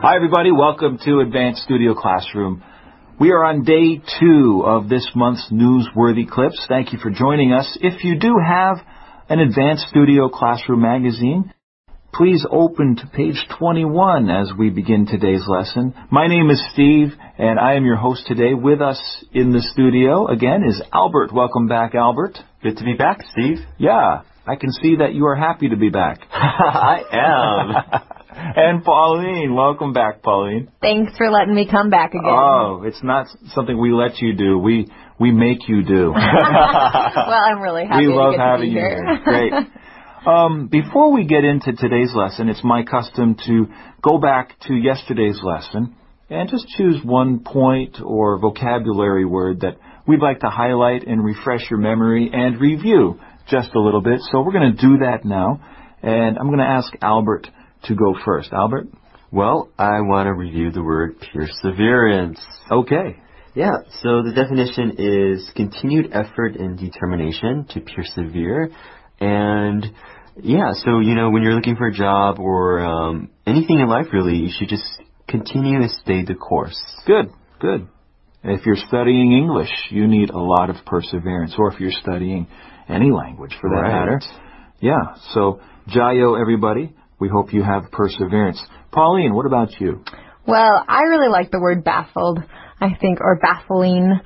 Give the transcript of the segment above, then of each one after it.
Hi, everybody. Welcome to Advanced Studio Classroom. We are on day 2 of this month's Newsworthy Clips. Thank you for joining us. If you do have an Advanced Studio Classroom magazine, please open to page 21 as we begin today's lesson. My name is Steve, and I am your host today. With us in the studio, again, is Albert. Welcome back, Albert. Good to be back, Steve. Yeah, I can see that you are happy to be back. I am. And Pauline, welcome back, Pauline. Thanks for letting me come back again. Oh, it's not something we let you do. We make you do. Well, I'm really happy we to love get having to be you here. Great. Before we get into today's lesson, it's my custom to go back to yesterday's lesson and just choose one point or vocabulary word that we'd like to highlight and refresh your memory and review just a little bit. So we're going to do that now, and I'm going to ask Albert to go first. Albert? Well, I want to review the word perseverance. Okay. Yeah, so the definition is continued effort and determination to persevere. And yeah, so, when you're looking for a job or anything in life, really, you should just continue to stay the course. Good. If you're studying English, you need a lot of perseverance, or if you're studying any language for that matter. Yeah, so Jayo, everybody. We hope you have perseverance. Pauline, what about you? Well, I really like the word baffled, or baffling.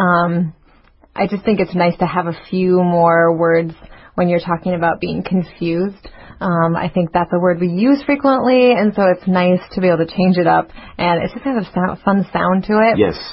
I just think it's nice to have a few more words when you're talking about being confused. I think that's a word we use frequently, and so it's nice to be able to change it up, and it just has a fun sound to it. Yes.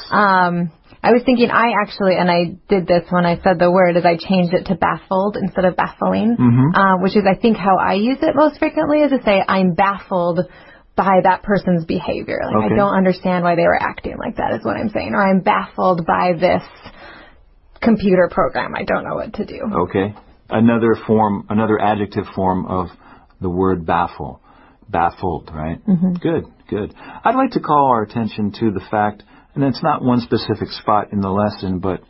I was thinking and I did this when I said the word, is I changed it to baffled instead of baffling, which is, I think, how I use it most frequently, is to say I'm baffled by that person's behavior. I don't understand why they were acting like that, is what I'm saying. Or I'm baffled by this computer program. I don't know what to do. Okay. Another adjective form of the word baffle. Baffled, right? Mm-hmm. Good. I'd like to call our attention to the fact, and it's not one specific spot in the lesson, but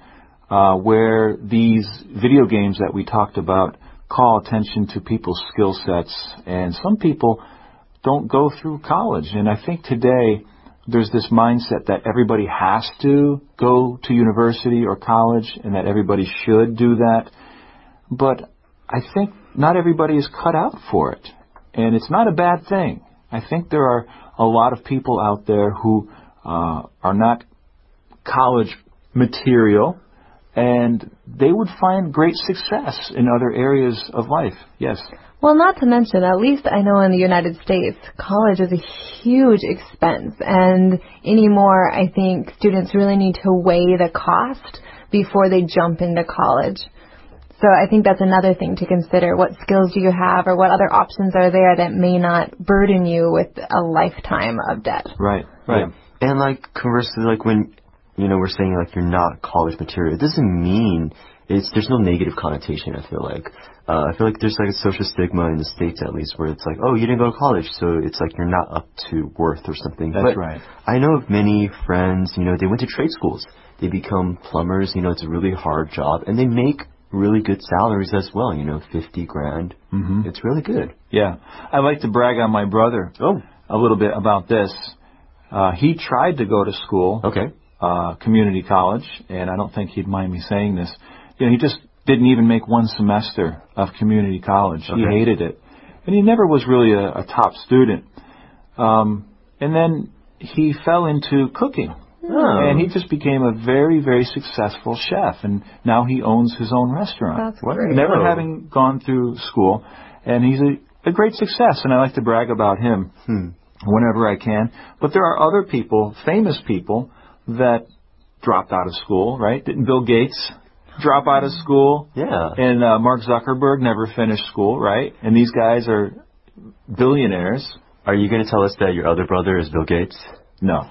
where these video games that we talked about call attention to people's skill sets. And some people don't go through college. And I think today there's this mindset that everybody has to go to university or college and that everybody should do that. But I think not everybody is cut out for it. And it's not a bad thing. I think there are a lot of people out there who are not college material, and they would find great success in other areas of life. Yes. Well, not to mention, at least I know in the United States, college is a huge expense, and anymore I think students really need to weigh the cost before they jump into college. So I think that's another thing to consider. What skills do you have, or what other options are there that may not burden you with a lifetime of debt? Right. Yeah. And conversely, when we're saying you're not college material, it doesn't mean there's no negative connotation. I feel like there's a social stigma in the States, at least, where it's oh, you didn't go to college, so it's you're not up to worth or something. That's right. I know of many friends, they went to trade schools, they become plumbers. It's a really hard job, and they make really good salaries as well. $50,000. Mm-hmm. It's really good. Yeah, I like to brag on my brother a little bit about this. He tried to go to school, community college, and I don't think he'd mind me saying this. He just didn't even make one semester of community college. He hated it. And he never was really a top student. And then he fell into cooking. Oh. And he just became a very, very successful chef. And now he owns his own restaurant. That's great. Never having gone through school. And he's a great success, and I like to brag about him whenever I can. But there are other people, famous people, that dropped out of school, right? Didn't Bill Gates drop out of school? Yeah. And Mark Zuckerberg never finished school, right? And these guys are billionaires. Are you going to tell us that your other brother is Bill Gates? No.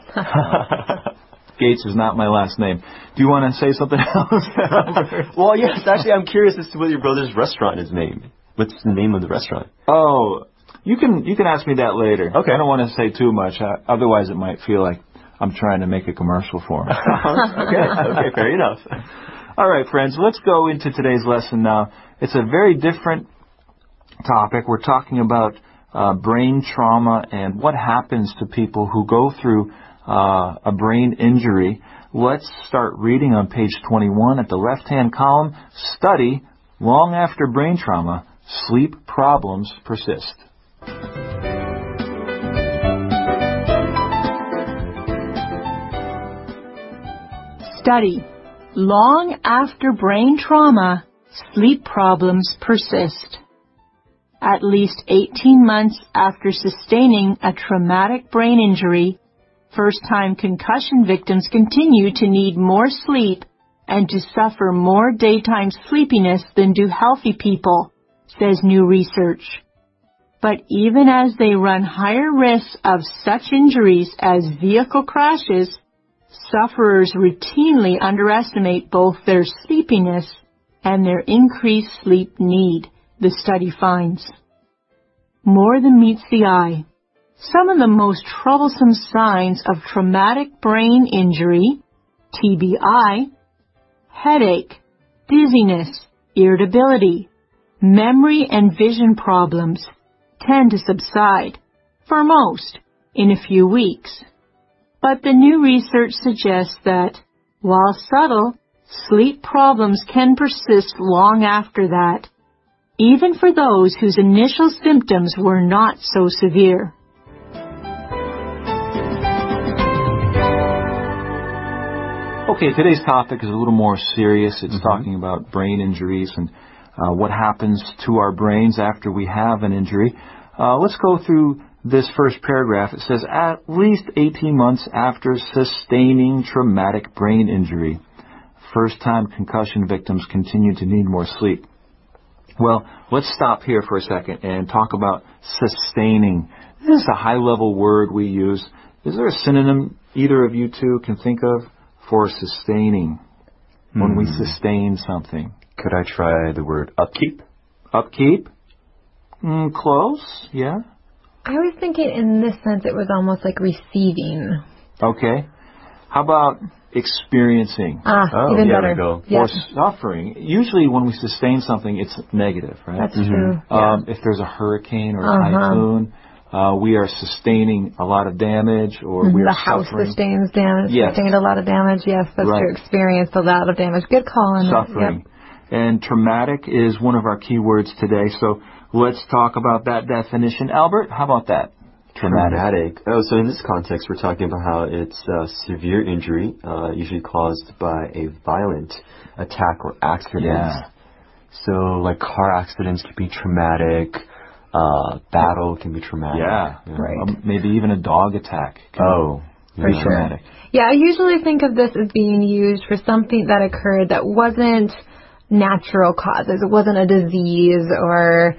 Gates is not my last name. Do you want to say something else? Well, yes. Actually, I'm curious as to what your brother's restaurant is named. What's the name of the restaurant? Oh, you can ask me that later. Okay. I don't want to say too much. Otherwise, it might feel like I'm trying to make a commercial for him. Okay, fair enough. All right, friends, let's go into today's lesson now. It's a very different topic. We're talking about brain trauma and what happens to people who go through a brain injury. Let's start reading on page 21 at the left-hand column. Study, long after brain trauma, sleep problems persist. Study, long after brain trauma, sleep problems persist. At least 18 months after sustaining a traumatic brain injury, first-time concussion victims continue to need more sleep and to suffer more daytime sleepiness than do healthy people, says new research. But even as they run higher risks of such injuries as vehicle crashes, sufferers routinely underestimate both their sleepiness and their increased sleep need, the study finds. More than meets the eye. Some of the most troublesome signs of traumatic brain injury, TBI, headache, dizziness, irritability, memory and vision problems tend to subside, for most, in a few weeks. But the new research suggests that, while subtle, sleep problems can persist long after that, even for those whose initial symptoms were not so severe. Okay, today's topic is a little more serious. It's talking about brain injuries and what happens to our brains after we have an injury. Let's go through this first paragraph. It says, at least 18 months after sustaining traumatic brain injury, first-time concussion victims continue to need more sleep. Well, let's stop here for a second and talk about sustaining. This is a high-level word we use. Is there a synonym either of you two can think of for sustaining, when we sustain something? Could I try the word upkeep? Upkeep? Close, yeah. I was thinking in this sense it was almost like receiving. Okay. How about experiencing? Even better. There we go. Yes. Or suffering. Usually when we sustain something, it's negative, right? That's true. Yeah. If there's a hurricane or a typhoon, we are sustaining a lot of damage, or we are suffering. The house sustains damage. Yes. Sustained a lot of damage. Yes, that's true. Experienced a lot of damage. Good call on that. Suffering. Yep. And traumatic is one of our key words today. So let's talk about that definition. Albert, how about that? Traumatic. Oh, so in this context, we're talking about how it's a severe injury, usually caused by a violent attack or accident. Yeah. So, like car accidents can be traumatic. Battle can be traumatic. Yeah. Right. Maybe even a dog attack can be traumatic. Yeah, I usually think of this as being used for something that occurred that wasn't natural causes. It wasn't a disease or,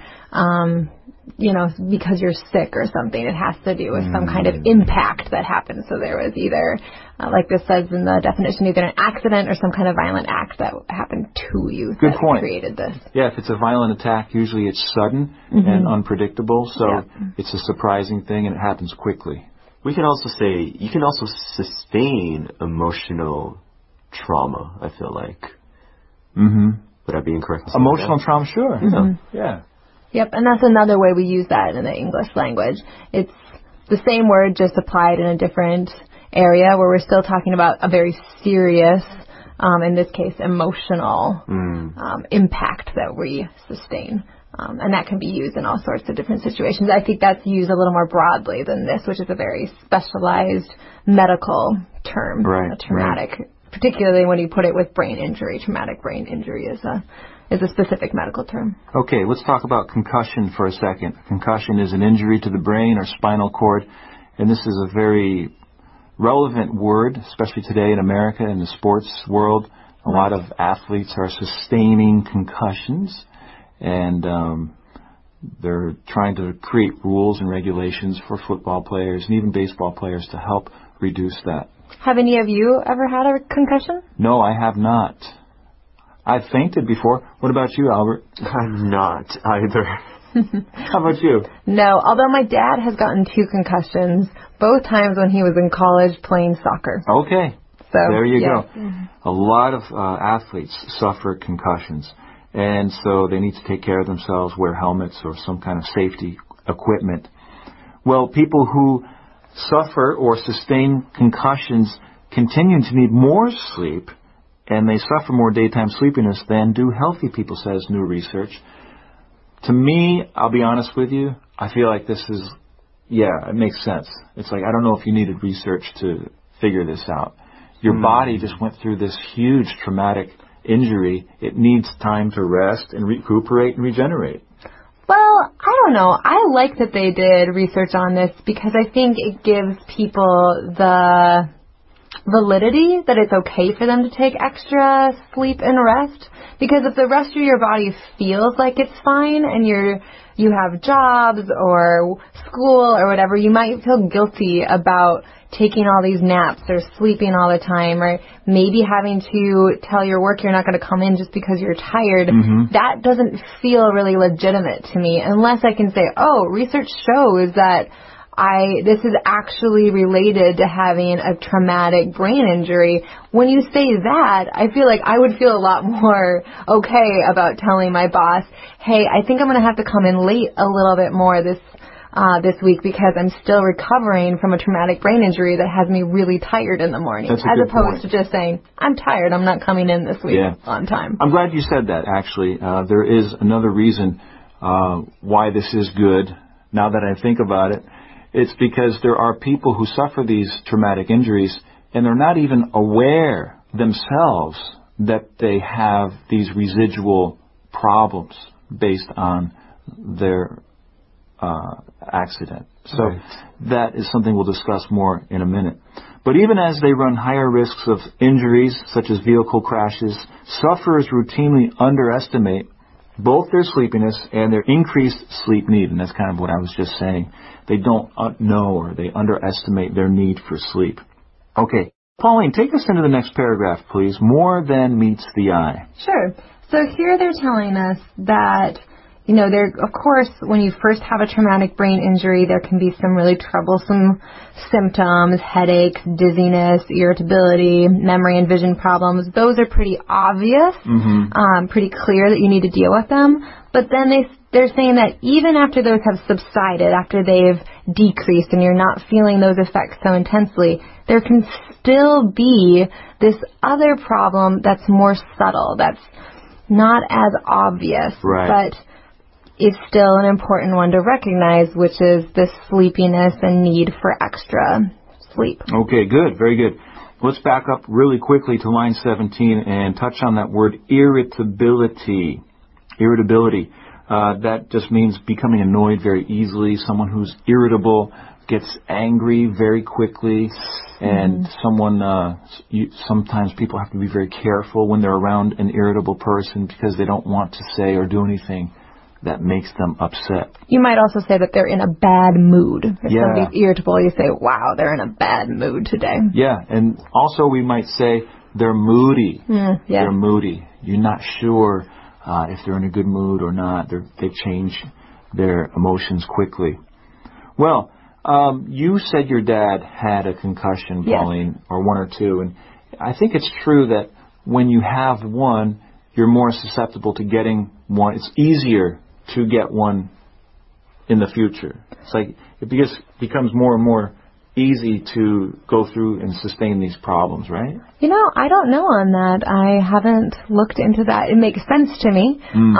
because you're sick or something. It has to do with some kind of impact that happened. So there was either, like this says in the definition, either an accident or some kind of violent act that happened to you Good that point. created this. Yeah, if it's a violent attack, usually it's sudden and unpredictable. So it's a surprising thing and it happens quickly. We can also say you can also sustain emotional trauma, I feel like. Would I be incorrect? Emotional trauma, sure. Yeah. Yep, and that's another way we use that in the English language. It's the same word, just applied in a different area where we're still talking about a very serious, in this case, emotional impact that we sustain. And that can be used in all sorts of different situations. I think that's used a little more broadly than this, which is a very specialized medical term. Right. A traumatic, particularly when you put it with brain injury. Traumatic brain injury is a specific medical term. Okay, let's talk about concussion for a second. Concussion is an injury to the brain or spinal cord, and this is a very relevant word, especially today in America in the sports world. A lot of athletes are sustaining concussions, and they're trying to create rules and regulations for football players and even baseball players to help reduce that. Have any of you ever had a concussion? No, I have not. I've fainted before. What about you, Albert? I'm not either. How about you? No, although my dad has gotten 2 concussions, both times when he was in college playing soccer. Okay. So there you go. Mm-hmm. A lot of athletes suffer concussions, and so they need to take care of themselves, wear helmets or some kind of safety equipment. Well, people who suffer or sustain concussions continue to need more sleep, and they suffer more daytime sleepiness than do healthy people, says new research. To me, I'll be honest with you, I feel like this is, it makes sense. It's like, I don't know if you needed research to figure this out. Your body just went through this huge traumatic injury. It needs time to rest and recuperate and regenerate. Well, I don't know. I like that they did research on this because I think it gives people the validity that it's okay for them to take extra sleep and rest. Because if the rest of your body feels like it's fine and you have jobs or school or whatever, you might feel guilty about taking all these naps or sleeping all the time, or maybe having to tell your work you're not going to come in just because you're tired. That doesn't feel really legitimate to me unless I can say, oh, research shows that this is actually related to having a traumatic brain injury. When you say that, I feel like I would feel a lot more okay about telling my boss, hey, I think I'm going to have to come in late a little bit more this week because I'm still recovering from a traumatic brain injury that has me really tired in the morning. That's a good opposed point. to just saying, I'm tired, I'm not coming in this week on time. I'm glad you said that, actually. There is another reason why this is good. Now that I think about it, it's because there are people who suffer these traumatic injuries and they're not even aware themselves that they have these residual problems based on their accident. So that is something we'll discuss more in a minute. But even as they run higher risks of injuries, such as vehicle crashes, sufferers routinely underestimate both their sleepiness and their increased sleep need. And that's kind of what I was just saying. They don't know, or they underestimate their need for sleep. Okay. Pauline, take us into the next paragraph, please. More than meets the eye. Sure. So here they're telling us that, of course, when you first have a traumatic brain injury, there can be some really troublesome symptoms, headaches, dizziness, irritability, memory and vision problems. Those are pretty obvious, pretty clear that you need to deal with them. But then they're saying that even after those have subsided, after they've decreased and you're not feeling those effects so intensely, there can still be this other problem that's more subtle, that's not as obvious, but is still an important one to recognize, which is the sleepiness and need for extra sleep. Okay, good. Very good. Let's back up really quickly to line 17 and touch on that word irritability. Irritability. That just means becoming annoyed very easily. Someone who's irritable gets angry very quickly, and sometimes people have to be very careful when they're around an irritable person because they don't want to say or do anything that makes them upset. You might also say that they're in a bad mood. If somebody's irritable, you say, wow, they're in a bad mood today. Yeah, and also we might say they're moody. They're moody. You're not sure if they're in a good mood or not. They change their emotions quickly. Well, you said your dad had a concussion, Pauline, or one or two, and I think it's true that when you have one, you're more susceptible to getting one. It's easier to get one in the future. It's like it becomes more and more easy to go through and sustain these problems, right? I don't know on that. I haven't looked into that. It makes sense to me.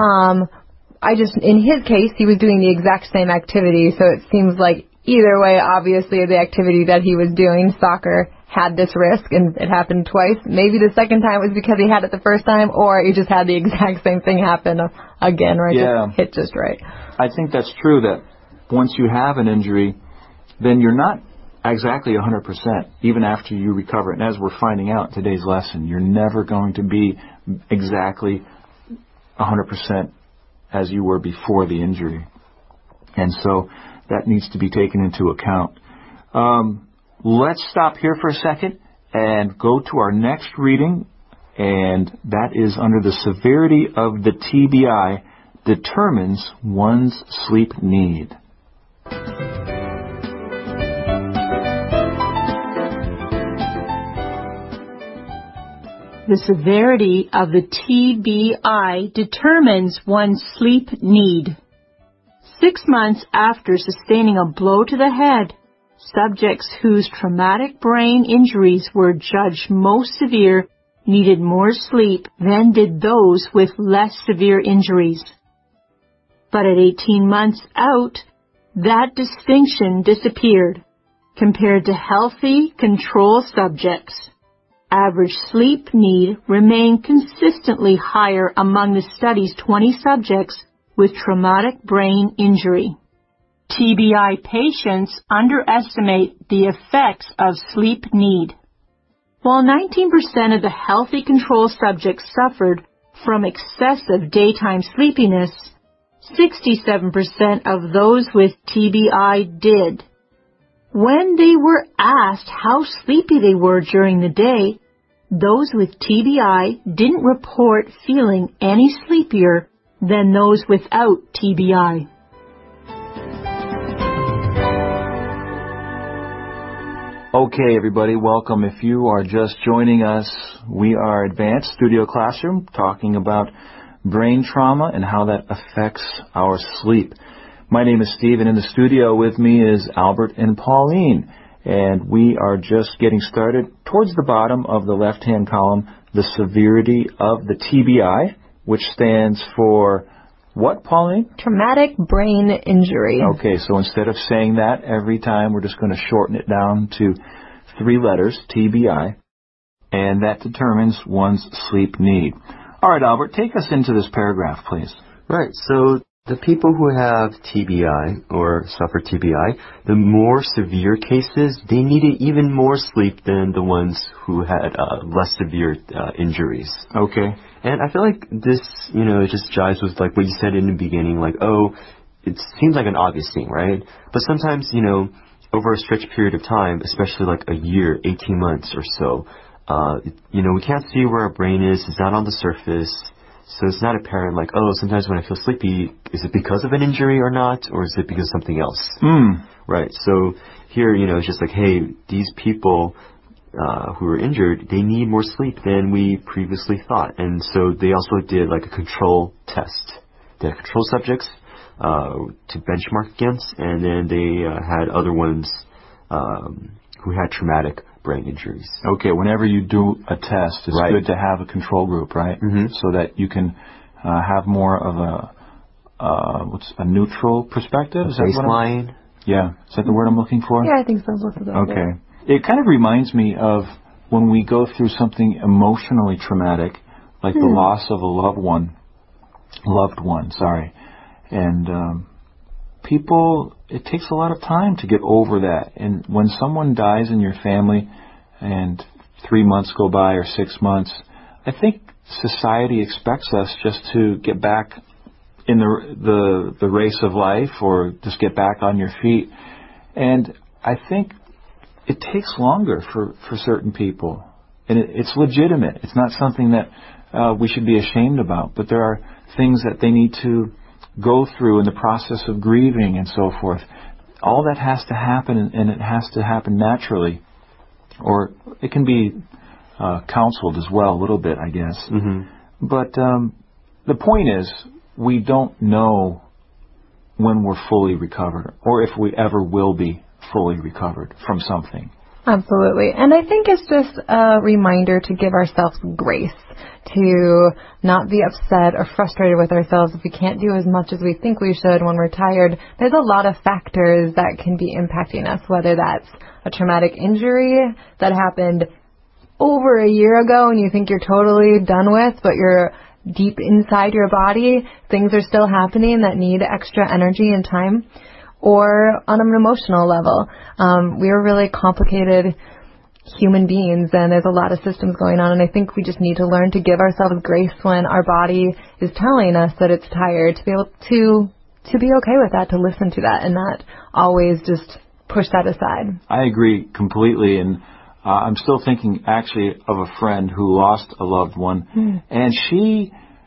In his case, he was doing the exact same activity, so it seems like either way, obviously, the activity that he was doing, soccer, had this risk, and it happened twice. Maybe the second time was because he had it the first time, or he just had the exact same thing happen again, right? Just hit just right. I think that's true, that once you have an injury, then you're not exactly 100%, even after you recover. And as we're finding out in today's lesson, you're never going to be exactly 100% as you were before the injury. And so that needs to be taken into account. Let's stop here for a second and go to our next reading, and that is under the severity of the TBI determines one's sleep need. The severity of the TBI determines one's sleep need. 6 months after sustaining a blow to the head, subjects whose traumatic brain injuries were judged most severe needed more sleep than did those with less severe injuries. But at 18 months out, that distinction disappeared. Compared to healthy control subjects, average sleep need remained consistently higher among the study's 20 subjects with traumatic brain injury. TBI patients underestimate the effects of sleep need. While 19% of the healthy control subjects suffered from excessive daytime sleepiness, 67% of those with TBI did. When they were asked how sleepy they were during the day, those with TBI didn't report feeling any sleepier than those without TBI. Okay, everybody, welcome. If you are just joining us, we are Advanced Studio Classroom talking about brain trauma and how that affects our sleep. My name is Steve, and in the studio with me is Albert and Pauline, and we are just getting started. Towards the bottom of the left-hand column, the severity of the TBI, which stands for what, Pauline? Traumatic brain injury. Okay, so instead of saying that every time, we're just going to shorten it down to 3 letters, TBI, and that determines one's sleep need. All right, Albert, take us into this paragraph, please. Right, so the people who have TBI or suffer TBI, the more severe cases, they needed even more sleep than the ones who had less severe injuries. Okay. And I feel like this, it just jives with like what you said in the beginning, like, oh, it seems like an obvious thing, right? But sometimes, over a stretched period of time, especially like a year, 18 months or so, we can't see where our brain is. It's not on the surface. So it's not apparent like, oh, sometimes when I feel sleepy, is it because of an injury or not? Or is it because of something else? Right. So here, it's just like, hey, these people who are injured, they need more sleep than we previously thought. And so they also did like a control test. They had control subjects to benchmark against, and then they had other ones who had traumatic brain injuries. Okay, whenever you do a test, it's good to have a control group, right? So that you can have more of a neutral perspective? Is baseline? Yeah. Is that the word I'm looking for? Yeah, I think so. Okay. It kind of reminds me of when we go through something emotionally traumatic, like the loss of a loved one, and people, it takes a lot of time to get over that. And when someone dies in your family and 3 months go by or 6 months, I think society expects us just to get back in the race of life or just get back on your feet. And I think it takes longer for certain people. And it's legitimate. It's not something that we should be ashamed about. But there are things that they need to go through in the process of grieving and so forth. All that has to happen, and it has to happen naturally. Or it can be counseled as well, a little bit, I guess. But the point is, we don't know when we're fully recovered, or if we ever will be fully recovered from something. Absolutely. And I think it's just a reminder to give ourselves grace, to not be upset or frustrated with ourselves if we can't do as much as we think we should when we're tired. There's a lot of factors that can be impacting us, whether that's a traumatic injury that happened over a year ago and you think you're totally done with, but you're deep inside your body, things are still happening that need extra energy and time. Or on an emotional level. We are really complicated human beings, and there's a lot of systems going on, and I think we just need to learn to give ourselves grace when our body is telling us that it's tired, to be able to be okay with that, to listen to that, and not always just push that aside. I agree completely, and I'm still thinking actually of a friend who lost a loved one, and she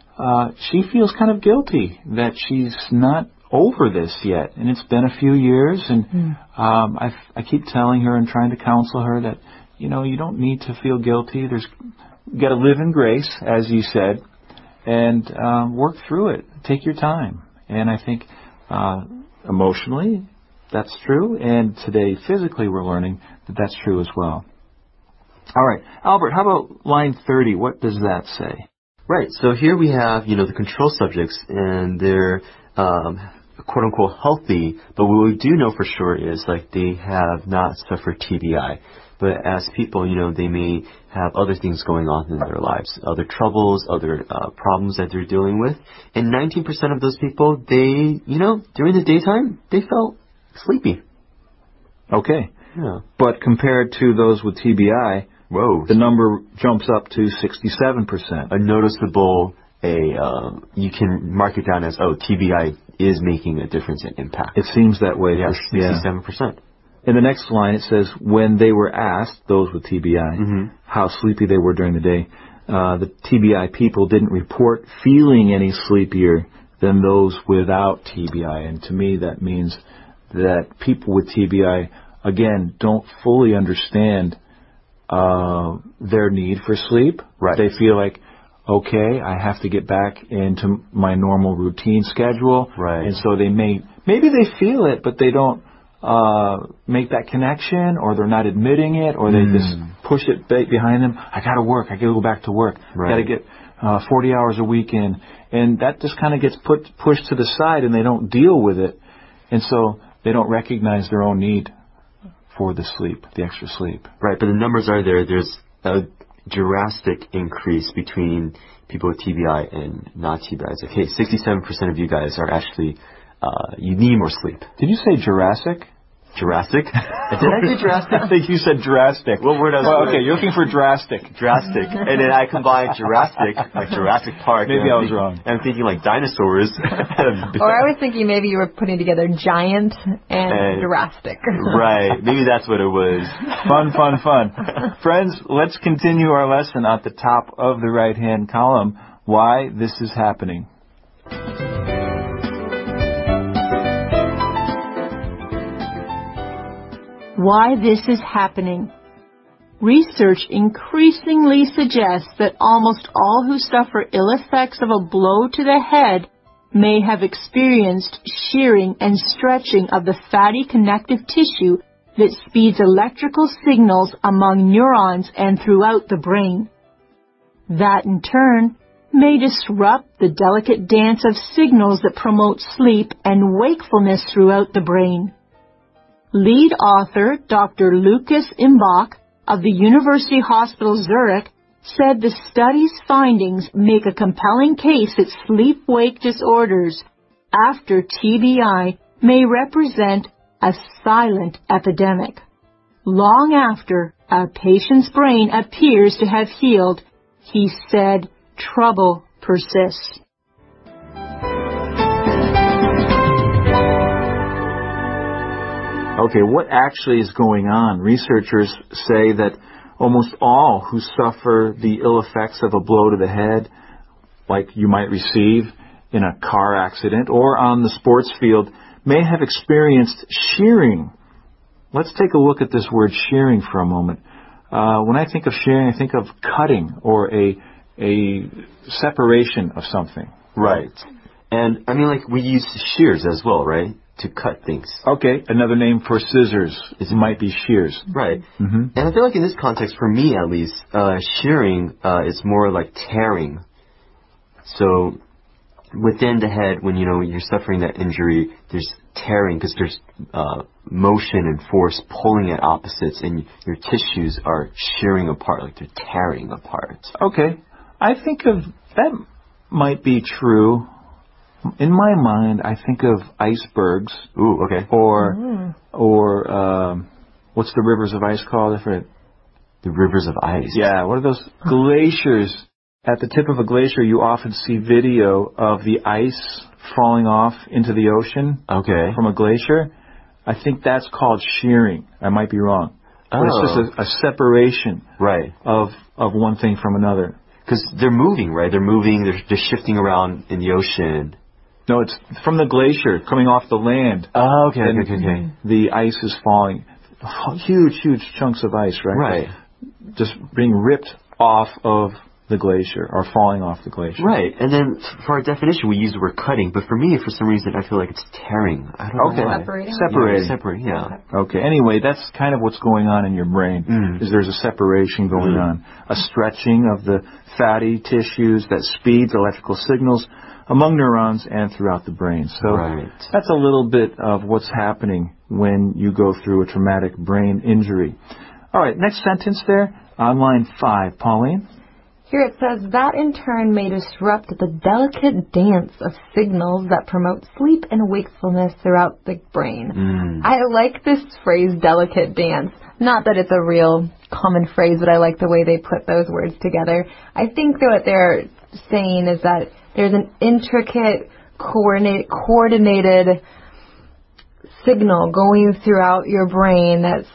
feels kind of guilty that she's not over this yet, and it's been a few years, and I keep telling her and trying to counsel her that you don't need to feel guilty. You got to live in grace, as you said, and work through it. Take your time, and I think emotionally, that's true, and today physically we're learning that that's true as well. All right, Albert, how about line 30? What does that say? Right, so here we have, the control subjects, and they're quote-unquote healthy, but what we do know for sure is, they have not suffered TBI. But as people, they may have other things going on in their lives, other troubles, other problems that they're dealing with. And 19% of those people, they, during the daytime, they felt sleepy. Okay. Yeah. But compared to those with TBI, the number jumps up to 67%. A noticeable, you can mark it down as, TBI is making a difference in impact. It seems that way. Yes, 67%. In the next line, it says, when they were asked, those with TBI, how sleepy they were during the day, the TBI people didn't report feeling any sleepier than those without TBI. And to me, that means that people with TBI, again, don't fully understand their need for sleep. Right. They feel like, okay, I have to get back into my normal routine schedule. Right. And so maybe they feel it, but they don't make that connection, or they're not admitting it, or they just push it behind them. I got to work. I got to go back to work. Right. I got to get 40 hours a week in. And that just kind of gets pushed to the side, and they don't deal with it. And so they don't recognize their own need for the sleep, the extra sleep. Right, but the numbers are there. There's a drastic increase between people with TBI and not TBI. It's like, hey, 67% of you guys are actually, you need more sleep. Did you say Jurassic? Jurassic? Did I say Jurassic? I think you said drastic. What word was okay, you're looking for drastic. Drastic. And then I combined Jurassic, like Jurassic Park. Maybe I was wrong. I'm thinking like dinosaurs. Or I was thinking maybe you were putting together giant and Jurassic. Right. Maybe that's what it was. Fun. Friends, let's continue our lesson at the top of the right-hand column, why this is happening. Why this is happening. Research increasingly suggests that almost all who suffer ill effects of a blow to the head may have experienced shearing and stretching of the fatty connective tissue that speeds electrical signals among neurons and throughout the brain. That, in turn, may disrupt the delicate dance of signals that promote sleep and wakefulness throughout the brain. Lead author Dr. Lukas Imbach of the University Hospital Zurich said the study's findings make a compelling case that sleep-wake disorders after TBI may represent a silent epidemic. Long after a patient's brain appears to have healed, he said, trouble persists. Okay, what actually is going on? Researchers say that almost all who suffer the ill effects of a blow to the head, like you might receive in a car accident or on the sports field, may have experienced shearing. Let's take a look at this word shearing for a moment. When I think of shearing, I think of cutting or a separation of something. Right. And, I mean, like, we use shears as well, right? To cut things. Okay, another name for scissors. It might be shears. Right. Mm-hmm. And I feel like in this context, for me at least, shearing is more like tearing. So within the head, when you're suffering that injury, there's tearing because there's motion and force pulling at opposites, and your tissues are shearing apart, like they're tearing apart. Okay, I think of that might be true. In my mind, I think of icebergs. Ooh, okay. Or what's the rivers of ice called? The rivers of ice. Yeah, what are those glaciers? At the tip of a glacier, you often see video of the ice falling off into the ocean. Okay. From a glacier. I think that's called shearing. I might be wrong. Oh. But it's just a separation. Right. Of one thing from another. Because they're moving, right? They're moving. They're shifting around in the ocean. No, it's from the glacier coming off the land. Oh, okay. The ice is falling. Huge chunks of ice, right? Right. Just being ripped off of the glacier or falling off the glacier. Right. And then for our definition, we use the word cutting, but for me, for some reason, I feel like it's tearing. I don't know why. Separating. Yeah. Okay. Anyway, that's kind of what's going on in your brain. Is there's a separation going on, a stretching of the fatty tissues that speeds electrical signals among neurons and throughout the brain. So that's a little bit of what's happening when you go through a traumatic brain injury. All right, next sentence there on line 5, Pauline. Here it says, that in turn may disrupt the delicate dance of signals that promote sleep and wakefulness throughout the brain. I like this phrase, delicate dance. Not that it's a real common phrase, but I like the way they put those words together. I think that what they're saying is that there's an intricate, coordinated signal going throughout your brain that's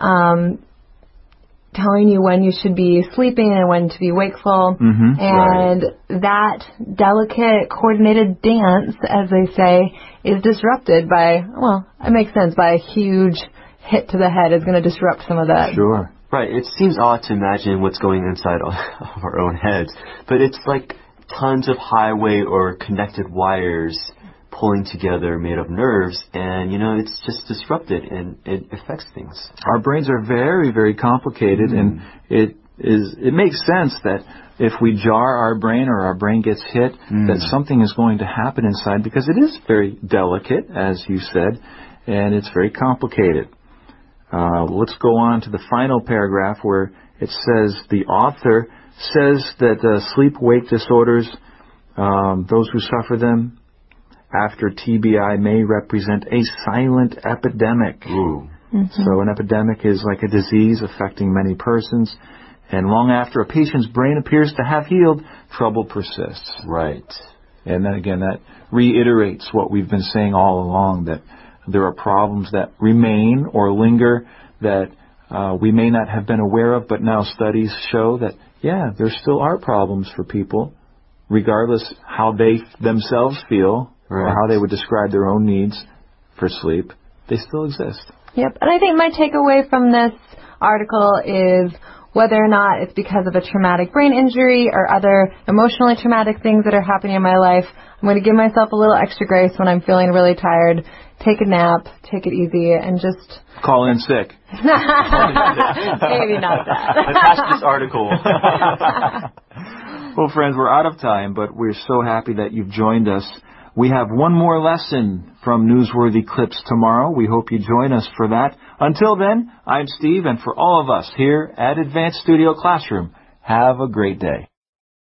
telling you when you should be sleeping and when to be wakeful. And that delicate, coordinated dance, as they say, is disrupted by, well, it makes sense, by a huge hit to the head is going to disrupt some of that. Sure. Right. It seems odd to imagine what's going inside of our own heads, but it's like tons of highway or connected wires pulling together made of nerves, and it's just disrupted and it affects things. Our brains are very, very complicated, and it makes sense that if we jar our brain or our brain gets hit, that something is going to happen inside, because it is very delicate, as you said, and it's very complicated. Let's go on to the final paragraph where it says the author says that sleep-wake disorders, those who suffer them after TBI may represent a silent epidemic. So an epidemic is like a disease affecting many persons, and long after a patient's brain appears to have healed, trouble persists. Right. And then again, that reiterates what we've been saying all along, that there are problems that remain or linger that we may not have been aware of, but now studies show that, there still are problems for people, regardless how they themselves feel or how they would describe their own needs for sleep. They still exist. Yep. And I think my takeaway from this article is whether or not it's because of a traumatic brain injury or other emotionally traumatic things that are happening in my life, I'm going to give myself a little extra grace when I'm feeling really tired. Take a nap, take it easy, and just... Call in sick. Maybe not that. Attach this article. Well, friends, we're out of time, but we're so happy that you've joined us. We have one more lesson from Newsworthy Clips tomorrow. We hope you join us for that. Until then, I'm Steve, and for all of us here at Advanced Studio Classroom, have a great day.